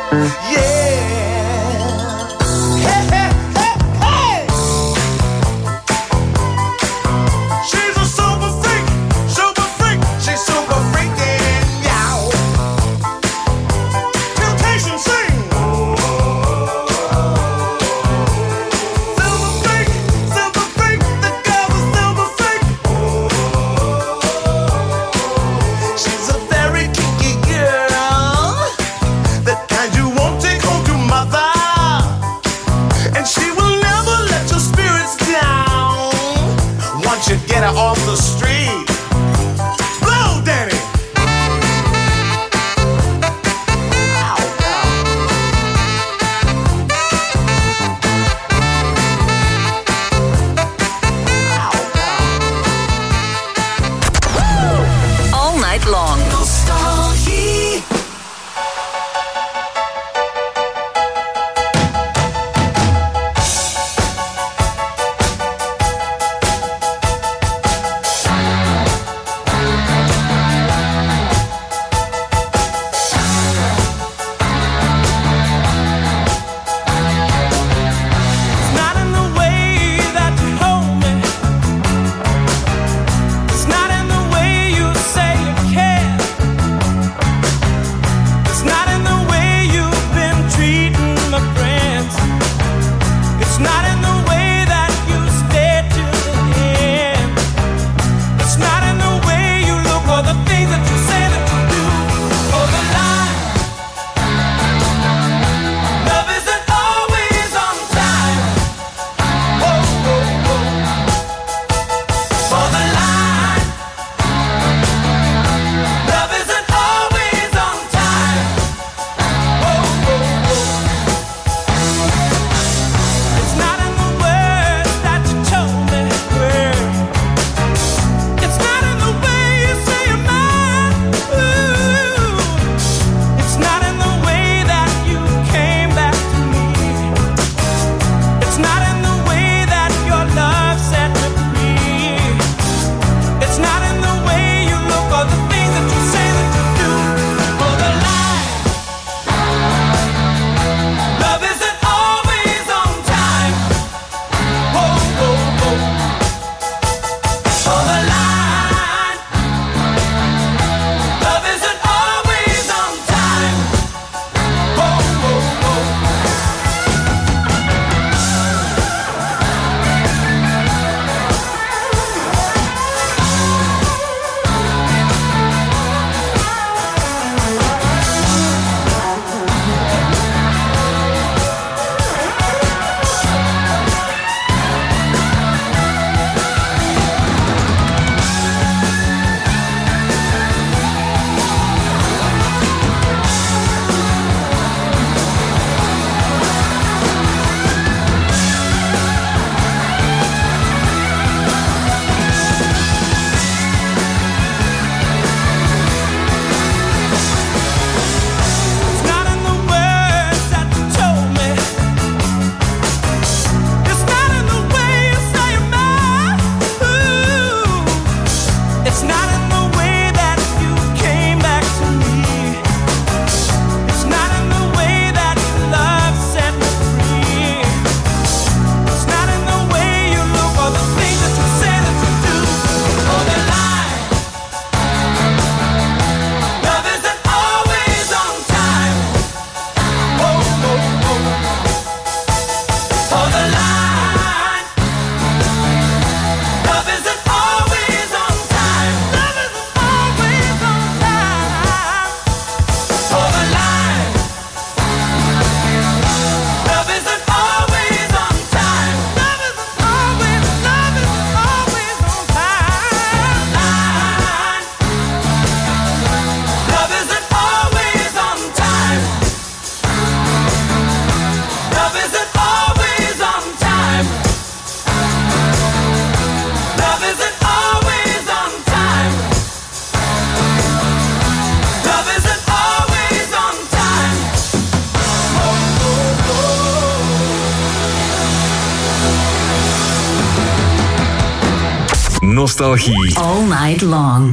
Nostalgie. All night long.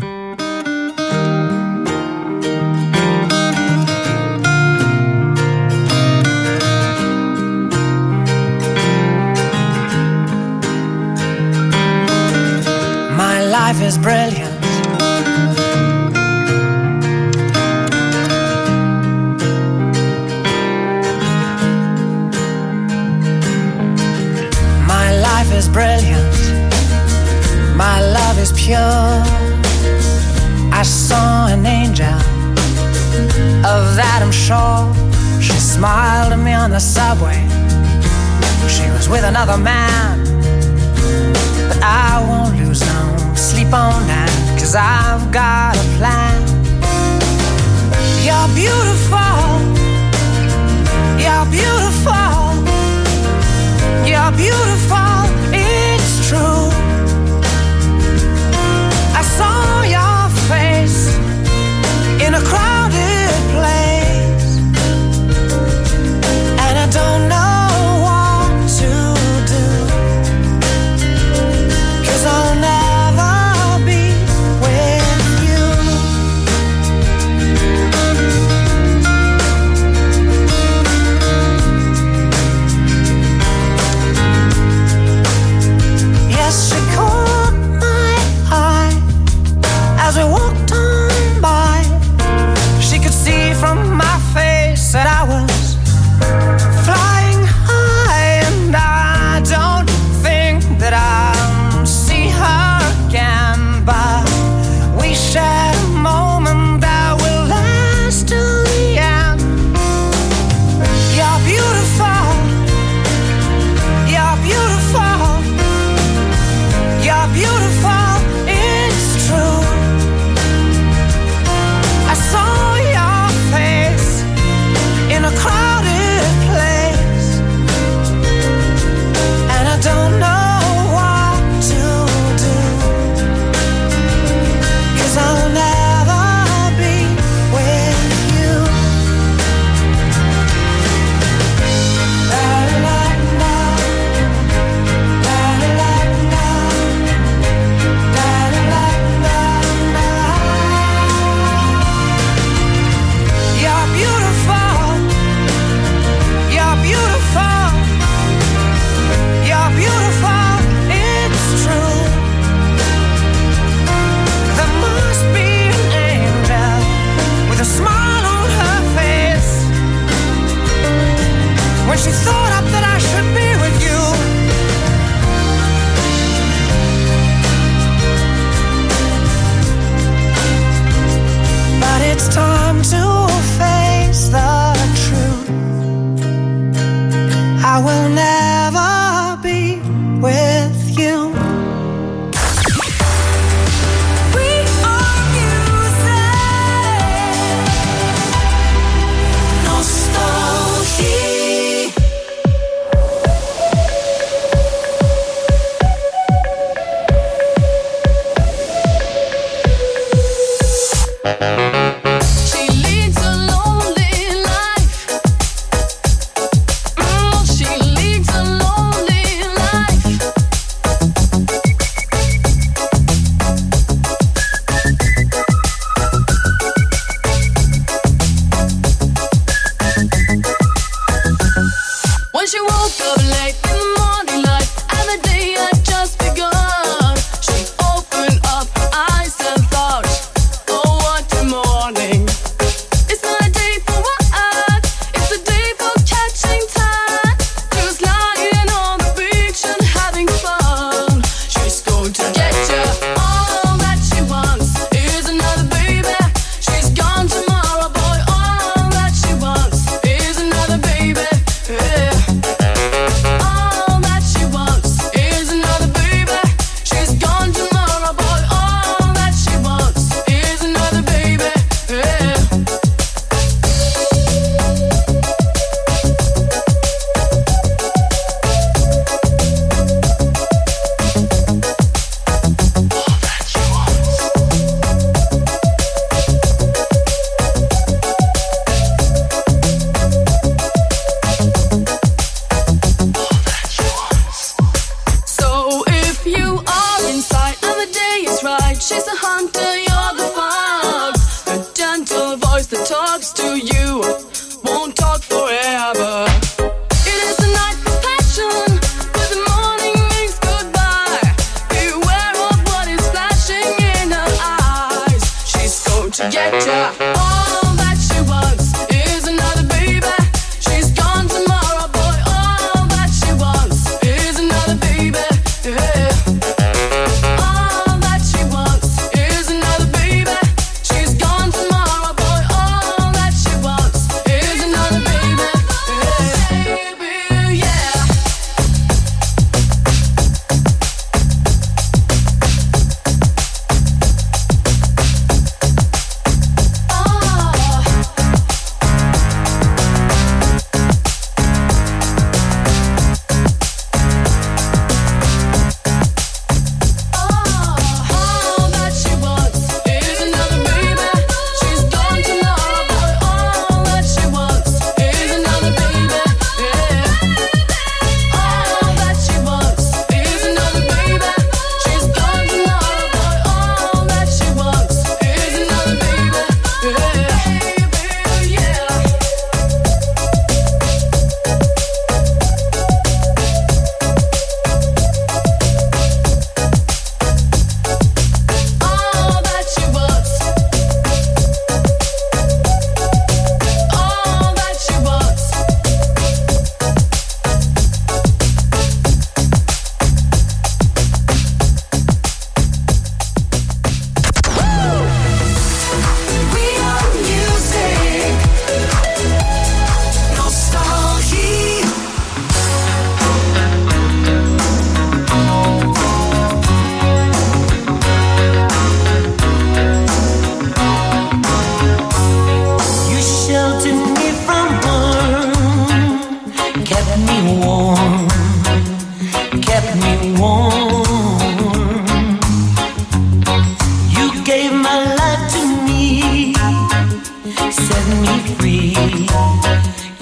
is brilliant. My life is brilliant. My love is pure. I saw an angel, of that I'm sure. She smiled at me on the subway. She was with another man, but I won't lose no sleep on that, 'cause I've got a plan. You're beautiful. You're beautiful. You're beautiful. It's true. I saw your face in a crowded place, and I don't know what to do, 'cause I'll never be with you.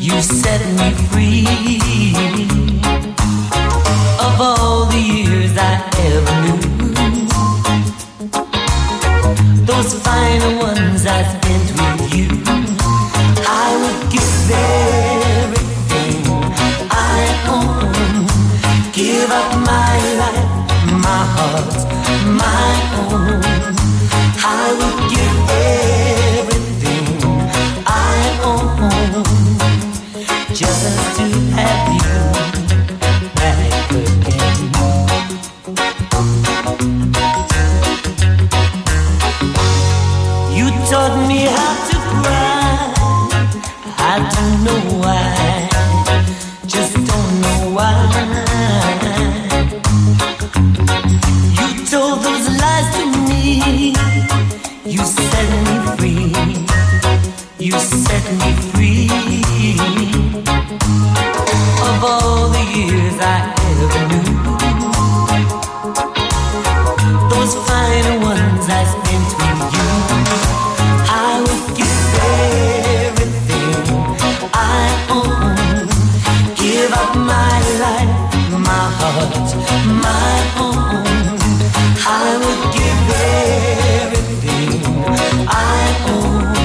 You set me free of all the years I ever knew. Those final ones I spent with you, I would give everything I own, give up my life, my heart, my own. I would give everything I own just to have you back again. You taught me how to cry. I don't know why, just don't know why. You told those lies to me. You set me free. You set me free of all the years I ever knew. Those final ones I spent with you, I would give everything I own, give up my life, my heart, my own. I would give everything I own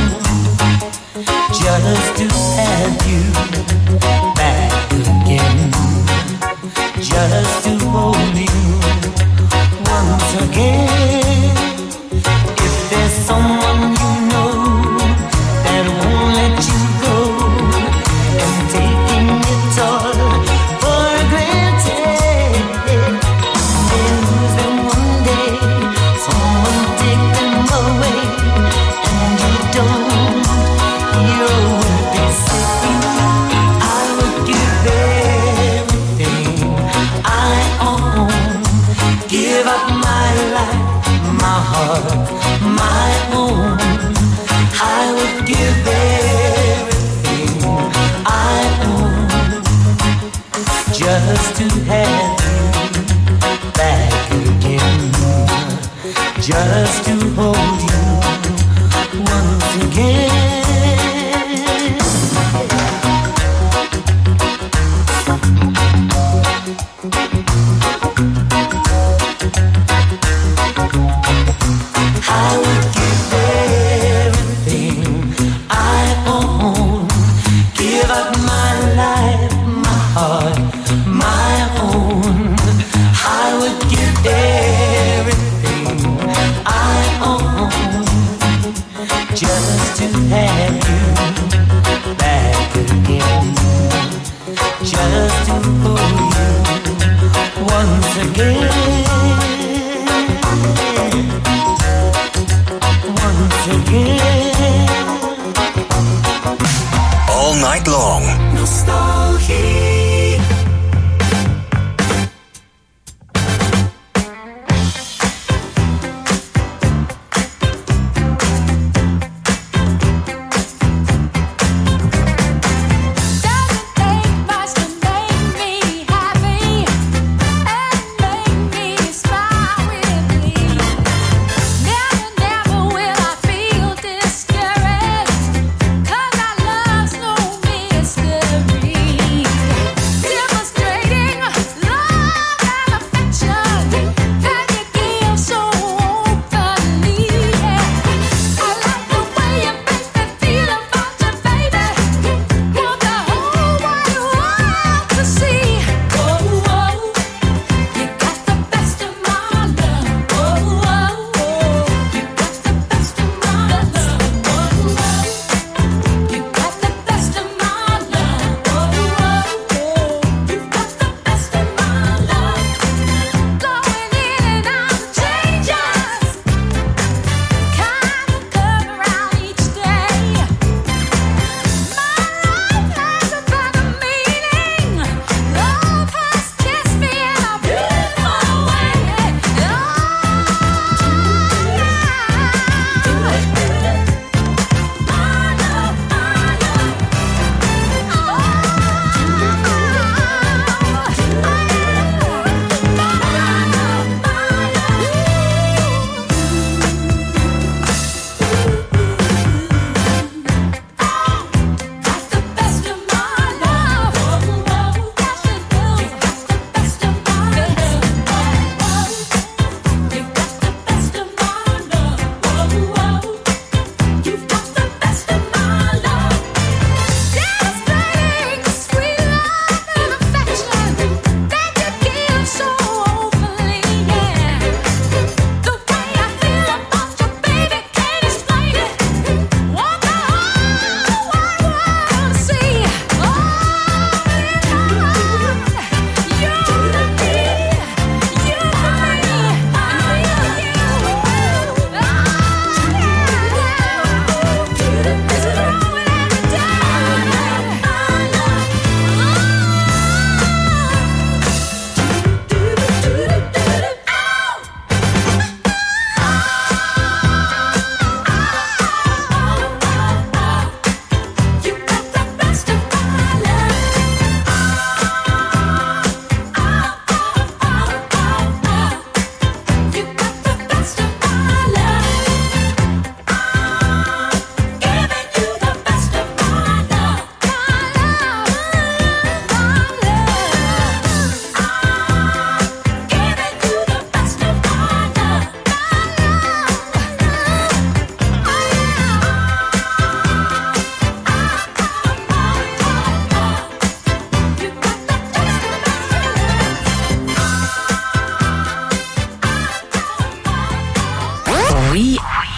just to have you back again, just to hold you once again. If there's someone you know that won't let you go, and taking it all for granted, they lose them one day, someone take them away, and you don't hear a word they say. I would give everything I own, give up my life, my heart, my own. I would give everything I own just to have you back again, just to hold you once again. I would give everything I own, give up my life, my heart, my own. I would give everything I own just to have you back again, just to hold you once again. All night long. Nostalgie. Mystery.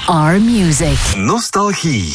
Our music. Nostalgie.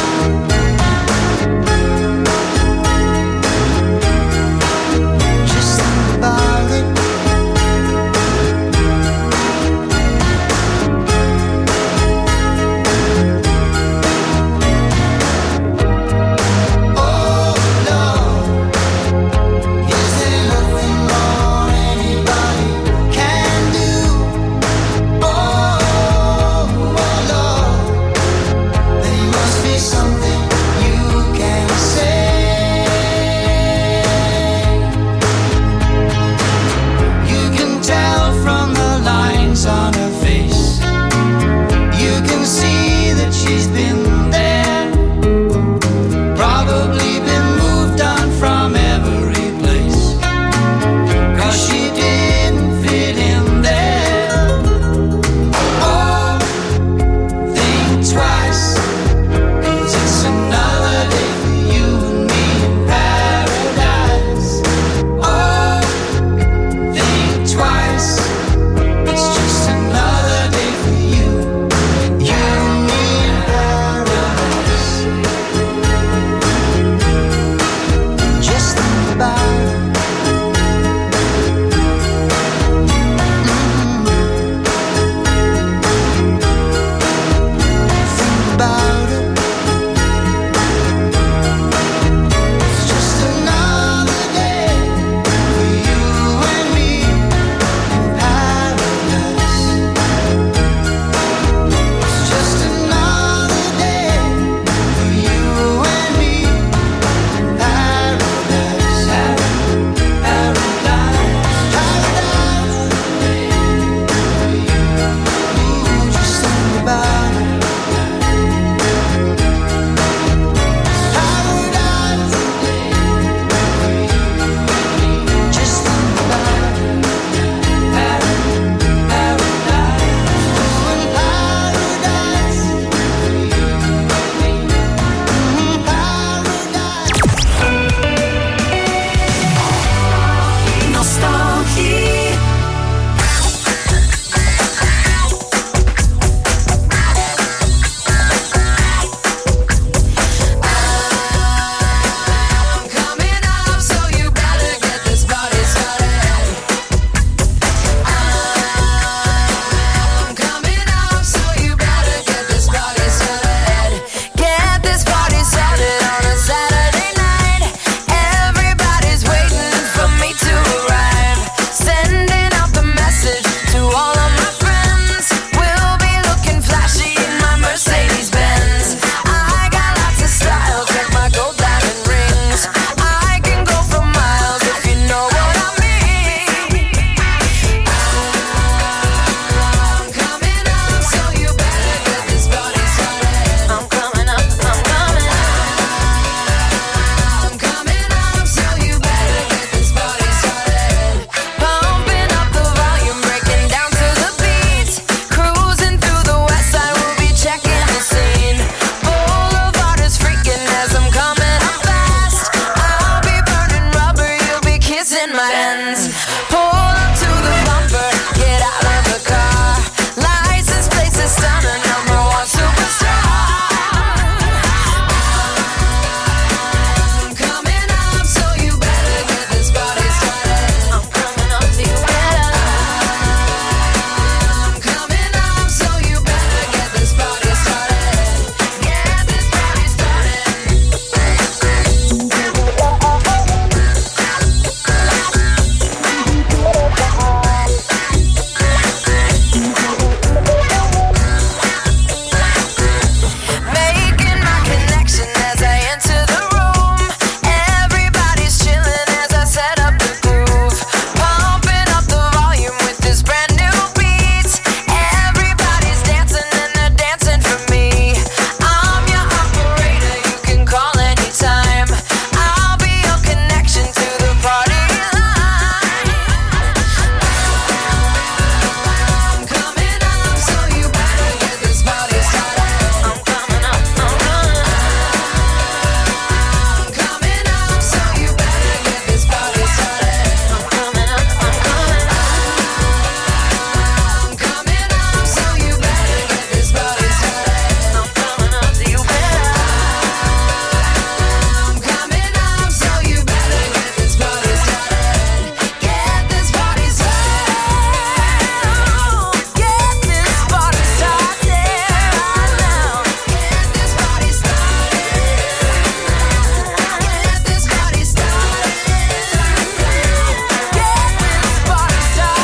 Just in my hands. Pull up to the bumper, get out of the car. License plates is stunning, number one superstar. I'm coming up, so you better get this party started. I'm coming up, so you better. I'm coming up, so you better get this party started. Get this party started. Making my connection as I enter the room. Everybody's chilling as I set up the groove. Pumping up the volume with this brand new beat. Everybody's dancing and they're dancing for me. I'm your operator, you can call anytime. I'll be your connection to the party line. I'm coming up, so you better get this party started. I'm coming up, I'm coming up, so you better get this party started. I'm coming up, I'm coming up, so you better get this party started. I'm coming up, so you better. I'm coming up, so you better get this party started. Get this party started. Get this party started right now. Get this party started. Get this party started. Get this party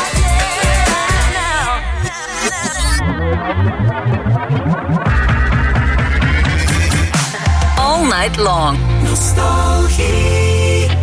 started now. All night long. Nostalgie.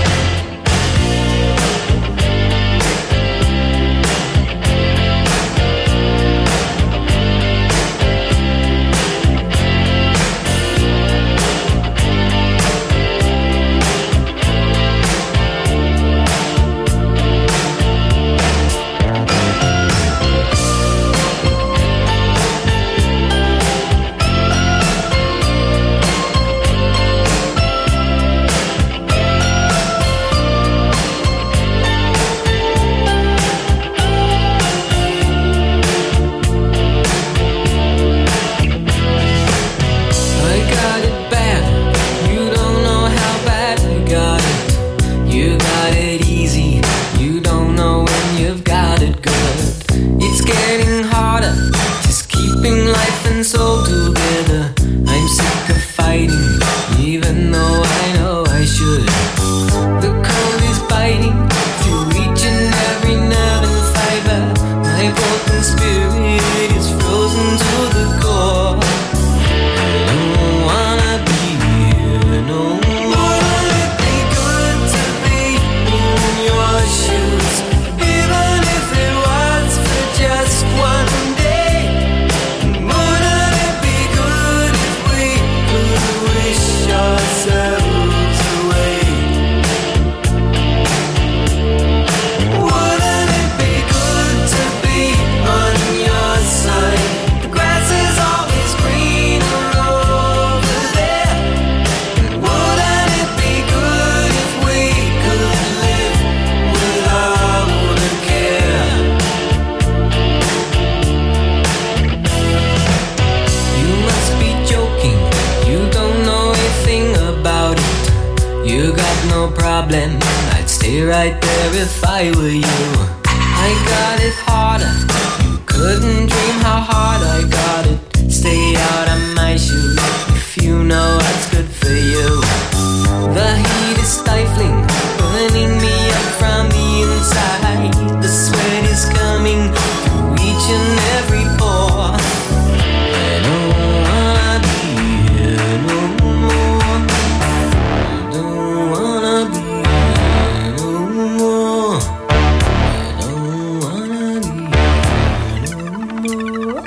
I got it bad. You don't know how bad I got it. You got it easy. You don't know when you've got it good. It's getting harder, just keeping life and soul together. I'm sick of fighting, even though I know I should. The cold is biting through each and every nerve and fiber. My broken spirit is frozen to the core. I don't wanna be here no more. Wouldn't it be good to be in your shoes, even if it was for just one day? Wouldn't it be good if we could wish ourselves away? Wouldn't it be good to be on your side? The grass is always greener over there. Wouldn't it be good if we could live without a care? You must be joking, you don't know a thing about it. You got no problem, I'd stay right there if I were you. I got it harder, you couldn't dream how hard I got it. Stay out of my shoes if you know what's good for you. The heat is stifling, burning me up from the inside. The sweat is coming through each and every pore. I don't wanna be here no more. I don't wanna be here no more. I don't wanna be here no more.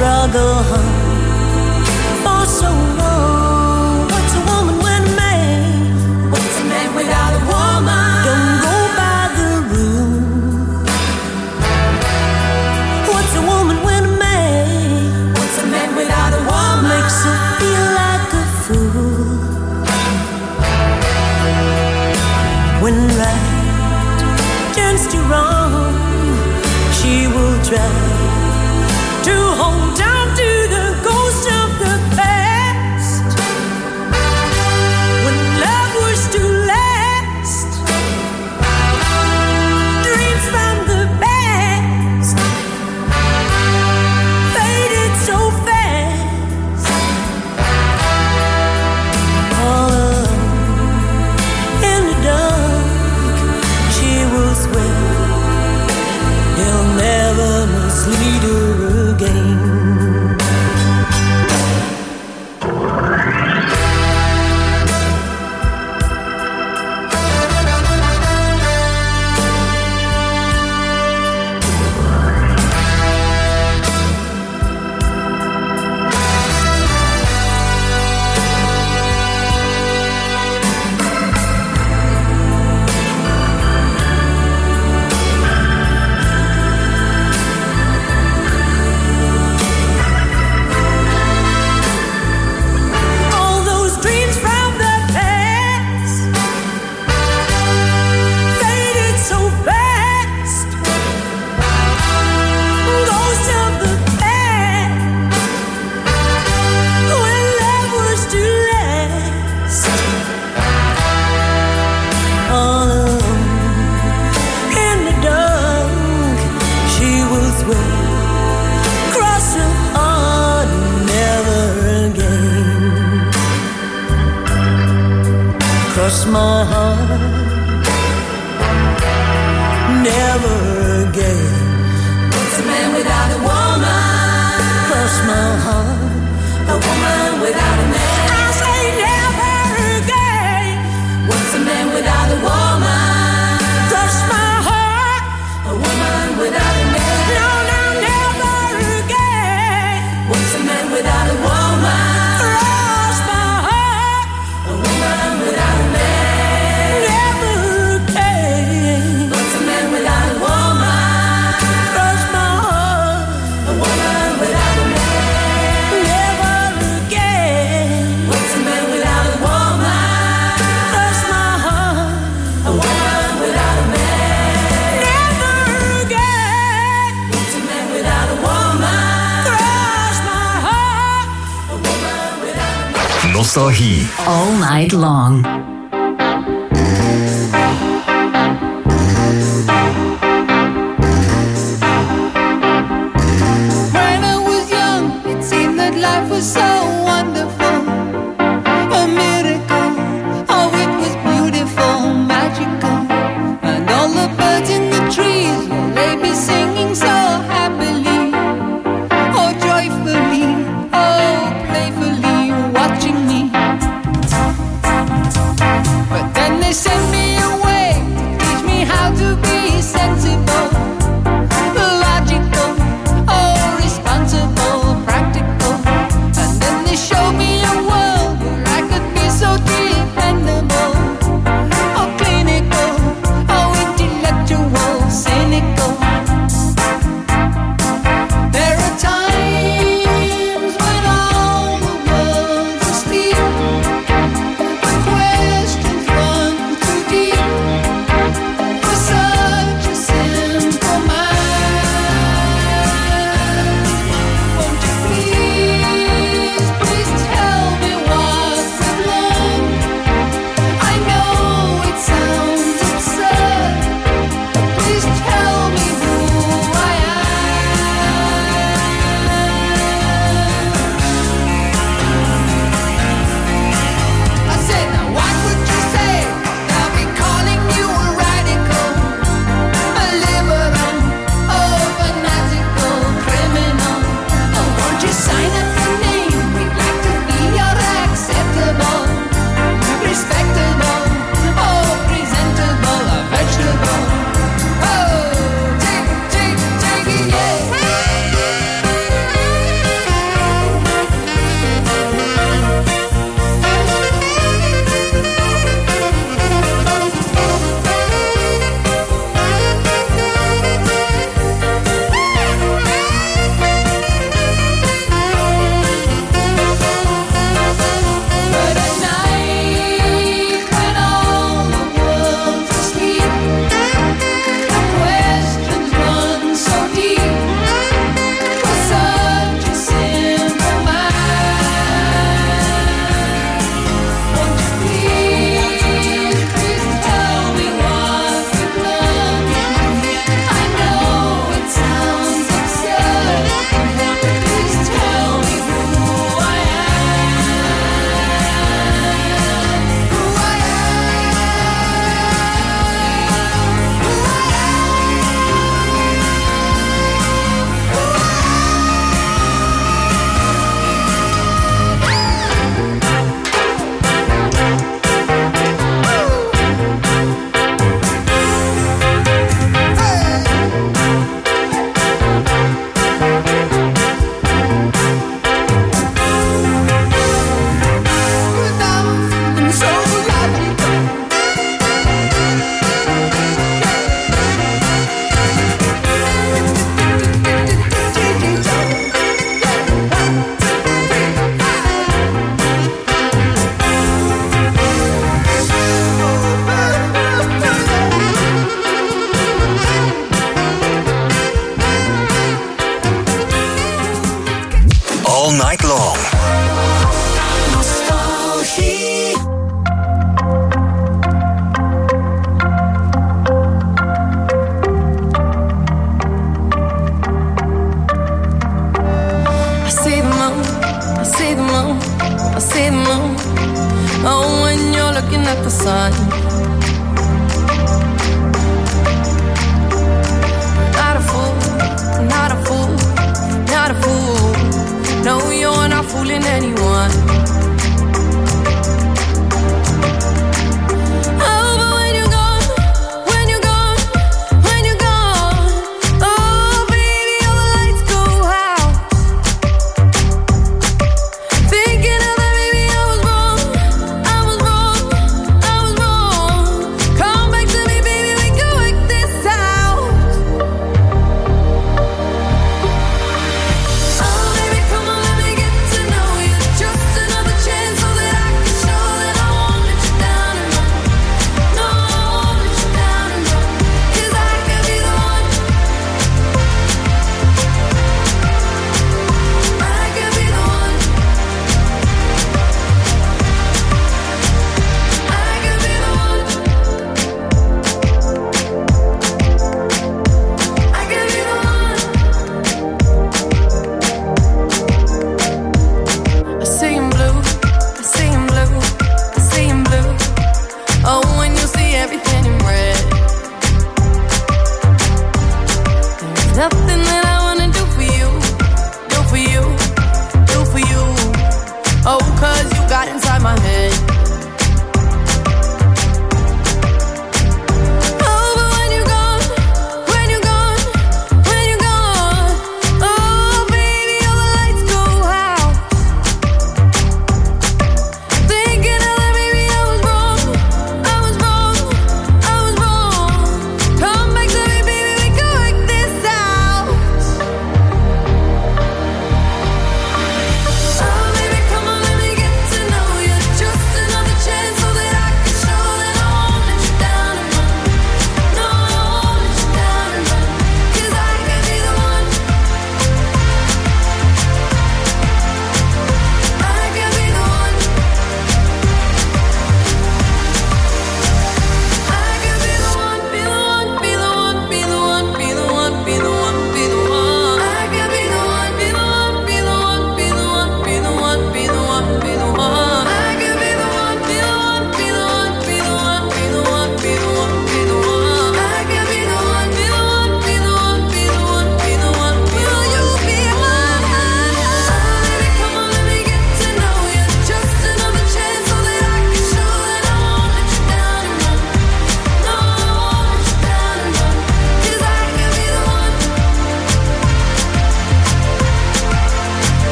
struggle for so long. What's a woman when a man? What's a man without a woman? Don't go by the rule. What's a woman when a man? What's a man without a woman? Makes her feel like a fool. When right turns to wrong, she will try to hold on to the ghost of the past. When love was to last, dreams from the past faded so fast. All alone in the dark, she will swear he'll never mislead her again. Cross my heart, never again. What's a man without a woman? Cross my heart, a woman without a man. I say never again. What's a man without a woman? Cross my heart, a woman without a man. No, no, never again. What's a man without a woman? Cross my heart, a woman without a man. Nostalgie. All night long. When I was young, it seemed that life was so wonderful, a miracle. Oh, it was beautiful, magical, and all the birds in the trees, well, they be singing so happily, oh, joyfully, oh, playfully, watching me. But then they sent me away.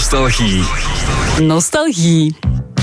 Nostalgie. Nostalgie.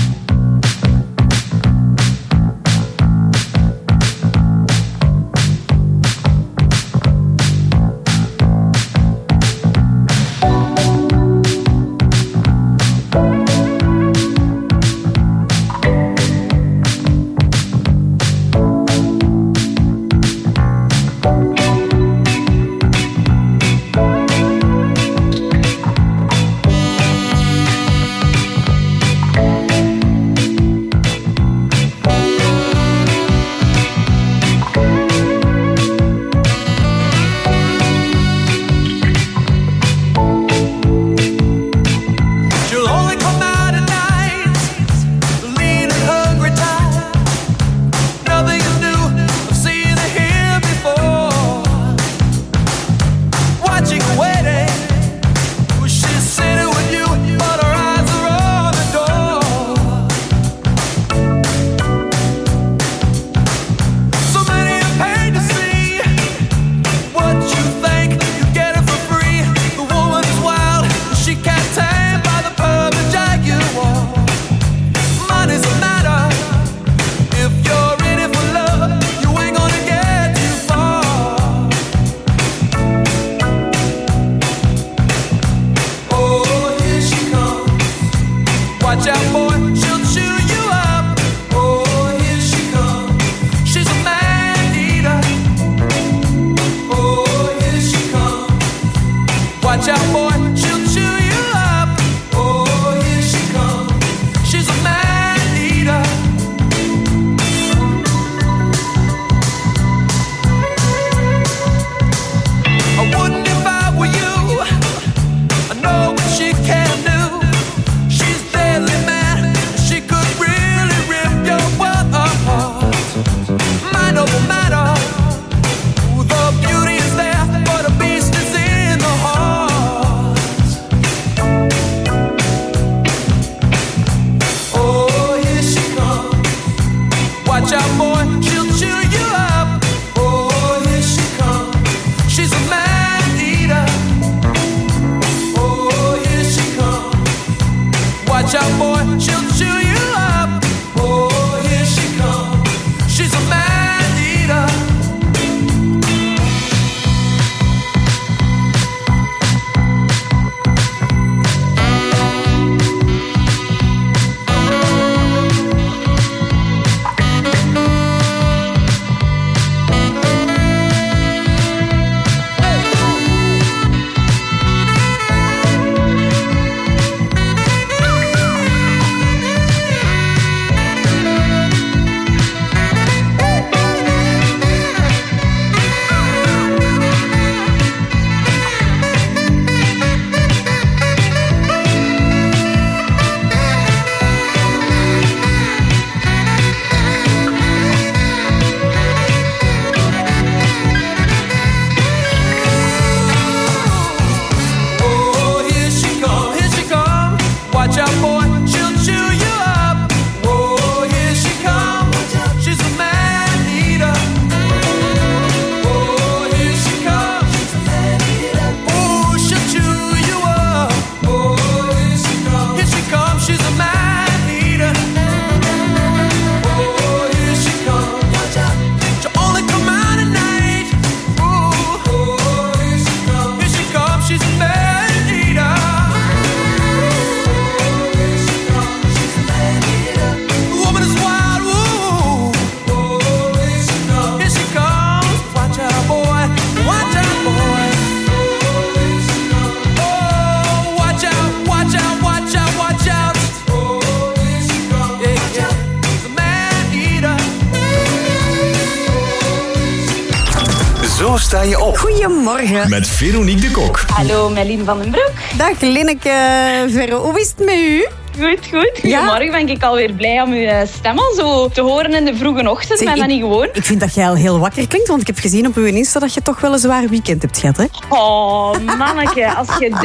Zo sta je op. Goedemorgen. Met Veronique de Kok. Hallo, Melien van den Broek. Dag Linneke Verre. Hoe is het met u? Goed, goed. Goedemorgen, ben ik alweer blij om uw stem al zo te horen in de vroege ochtend. Ik ben dat niet gewoon. Ik vind dat jij al heel wakker klinkt, want ik heb gezien op uw Insta dat je toch wel een zwaar weekend hebt gehad, hè? Oh, manneke, als je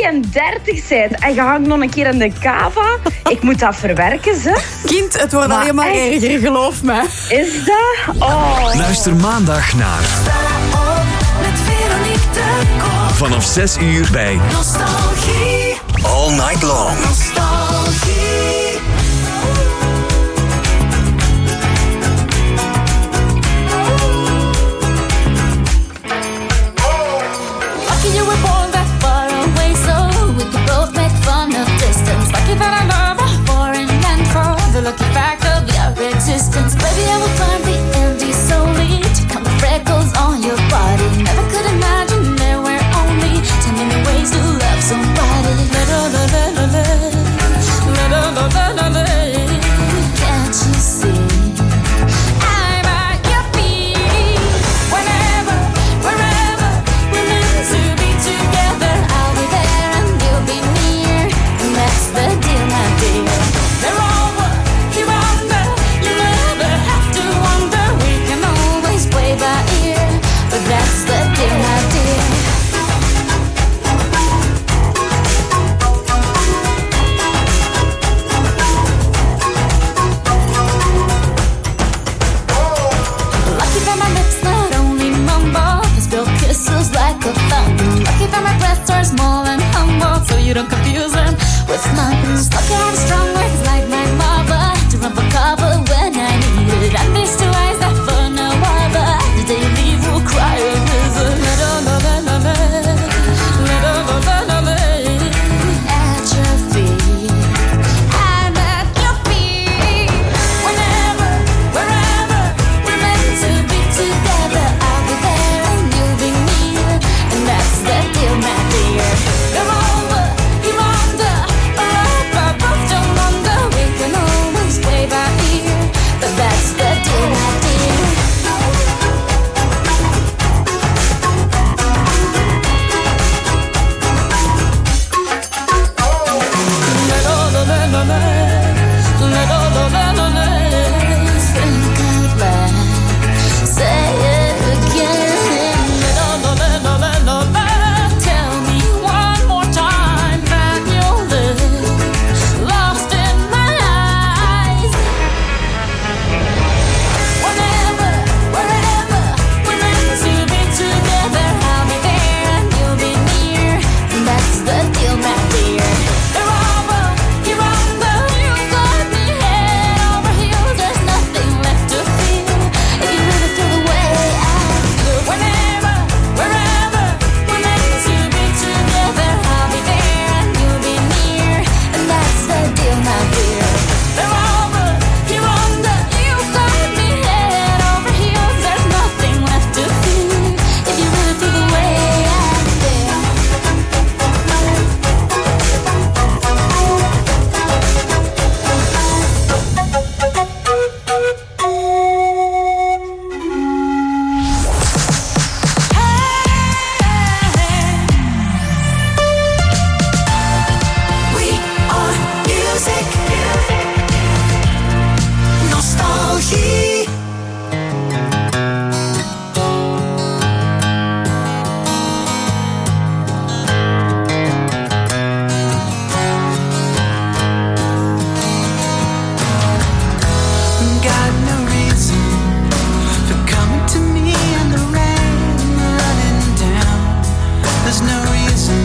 33 bent en je hangt nog een keer in de kava, ik moet dat verwerken, zeg. Kind, het wordt alleen maar erger, geloof me. Is dat? Oh. Luister maandag naar Sta op met Veronique de Kok. vanaf 6 uur bij Nostalgie. all night long. Nostalgie. Lucky you were born that far away, so we could both make fun of distance. Lucky that I love a foreign land for the lucky fact of your existence. Baby, I will climb the Andes solely to count the freckles on your body. Never could imagine there were only 10 million ways to love somebody. Can't you see? I'm at your feet. Whenever, wherever we're meant to be together, I'll be there and you'll be near. And that's the deal, my dear. They're over, you're under. You never have to wonder. We can always play by ear. But that's the deal, my dear. Lucky that my lips not only mumble, they spill kisses like a fountain. Lucky that my breasts are small and humble, so you don't confuse them with mountains. Lucky I have strong words like my mother to run for cover when I need it. And these two eyes that for no other, the day you leave will cry a river. At your feet, I'm at your feet. Whenever, wherever we're meant to be together, I'll be there and you'll be near. And that's the deal, my dear. You're over, you're under, or up, both don't wonder. We can always play by ear, but that's the deal, my dear. Think out loud, say it again. Tell me one more time that you'll live lost in my eyes. Whenever, wherever we're meant to be together, I'll be there and you'll be near. And that's the deal, my dear. You're over, you're under, you've got me head over heels. There's nothing left to feel if you really feel the way I feel. Whenever, wherever we're meant to be together, I'll be there and you'll be near. And that's the deal, my dear. You're over, you're under, you've got me head over heels. There's nothing left to feel if you really feel the way I feel. We are music. Nostalgie. Got no reason for coming to me in the rain running down. There's no reason.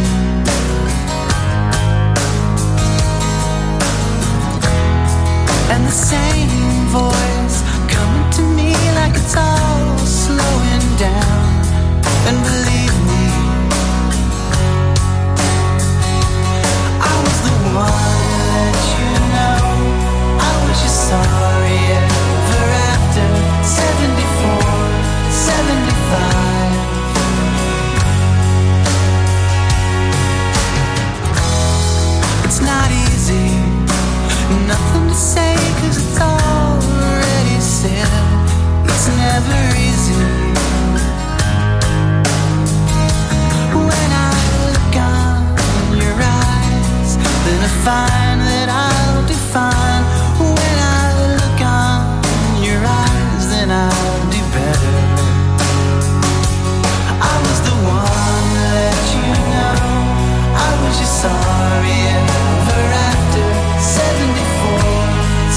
And the same voice coming to me like it's all slowing down. And believe me, I was the one to let you know I was just sorry ever after 74, 75. It's not easy, nothing to say 'cause it's already said. It's never easy. When I look on your eyes, then I find that I'll do fine. When I look on your eyes, then I'll do better. I was the one to let you know I was just sorry ever after 74,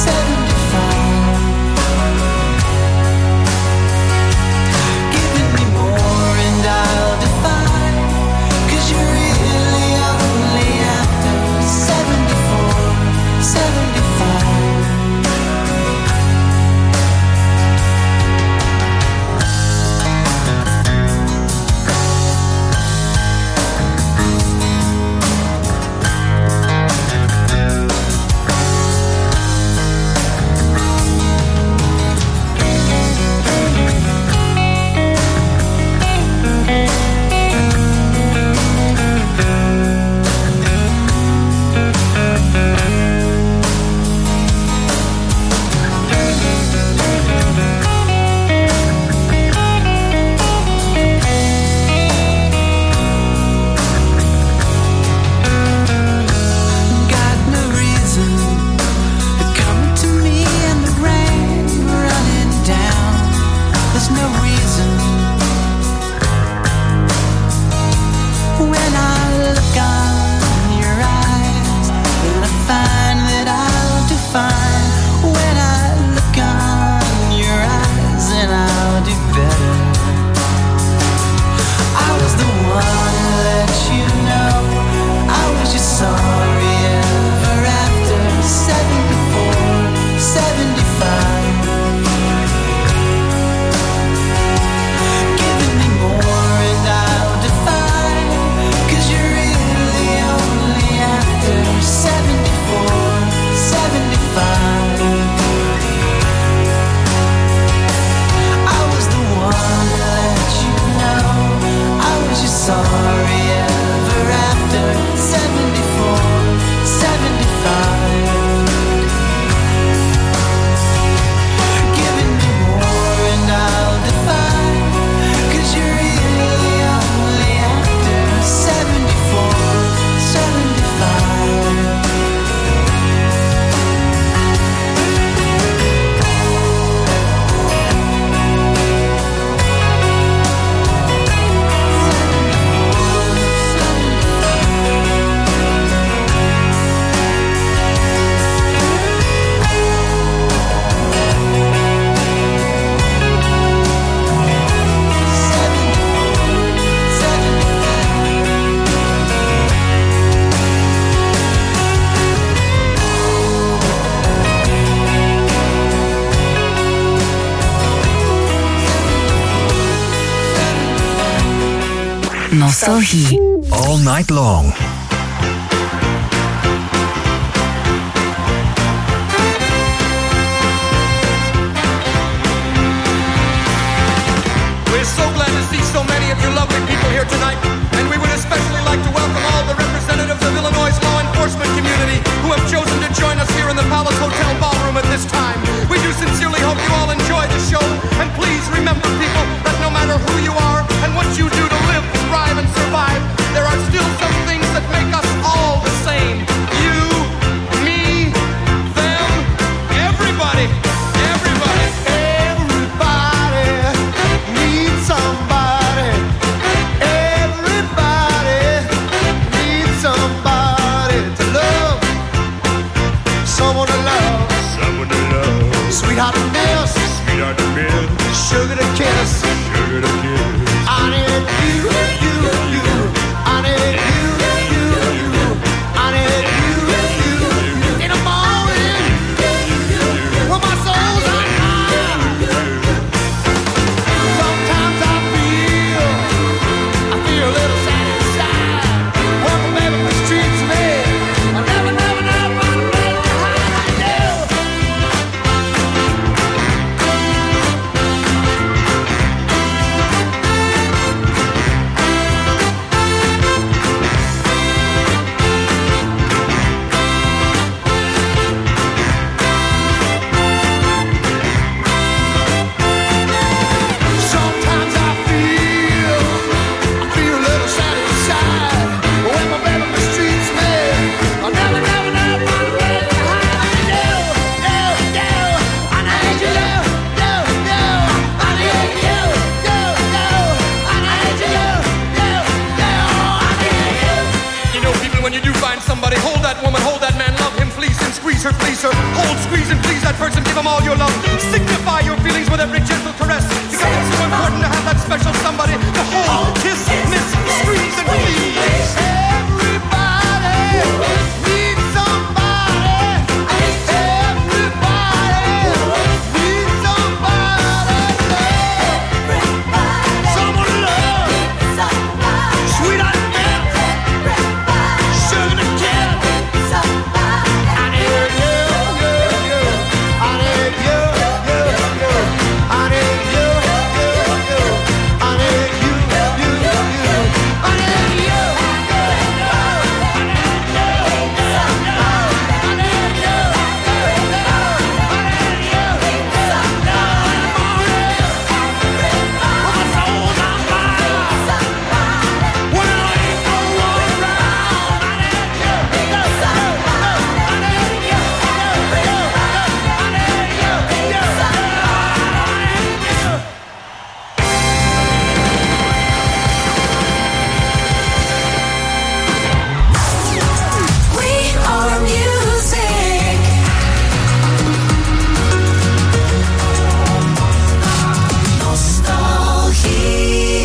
Nostalgie. All night long. We're so glad to see so many of you lovely people here tonight, and we would especially like to welcome all the representatives of Illinois' law enforcement community who have chosen to join us here in the Palace Hotel ballroom at this time. We do sincerely hope you all enjoy the show, and please remember, people, that no matter who you are and what you do to live, thrive, and survive, there are still some things that make us all the same. You, me, them, everybody. Everybody. Everybody needs somebody. Everybody needs somebody to love. Someone to love. Someone to love. Sweetheart to miss. Sweetheart to miss. Sugar to kiss. Sugar to kiss. I need you, you, you. I need you, you, you. I need you, you, you. In the morning, when my soul's on fire. Sometimes I feel a little sad inside. When my baby mistreats me, I never want to make it hide. I do. Sometimes I feel a little sad inside. When my baby mistreats me, I never want to make it hide. I need you, I need you, I need you, I need you. You know, people, when you do find somebody, hold that woman, hold that man, love him, please him, squeeze her, please her. Hold, squeeze, and please that person, give him all your love. Signify your feelings with every gentle caress, because it's so important to have that special somebody to hold, kiss, miss, squeeze, and please. Everybody needs somebody. Everybody needs somebody to love. Someone to love. Sweetheart to miss. Sugar to kiss. I need you, you, you. I need you, you, you. I need you, you, you. I need you, you, you. I need you, you, you. We are music. Nostalgie.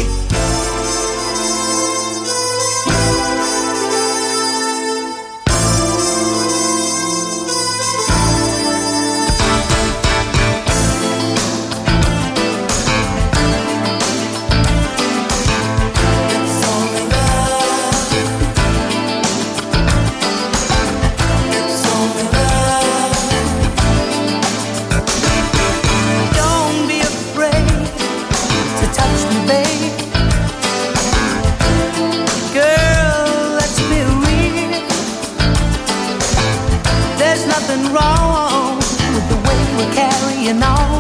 Don't be afraid to touch me, babe. Girl, let's be real. There's nothing wrong with the way we're carrying on.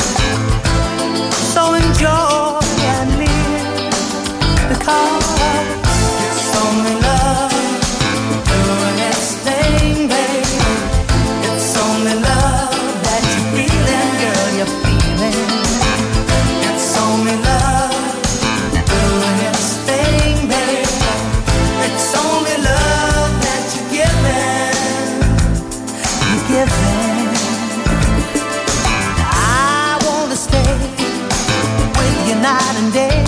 So enjoy and live, because it's only love doing its thing, babe. It's only love that you're feeling, girl, you're feeling. It's only love doing its thing, babe. It's only love that you're giving. You're giving. I wanna stay with you night and day.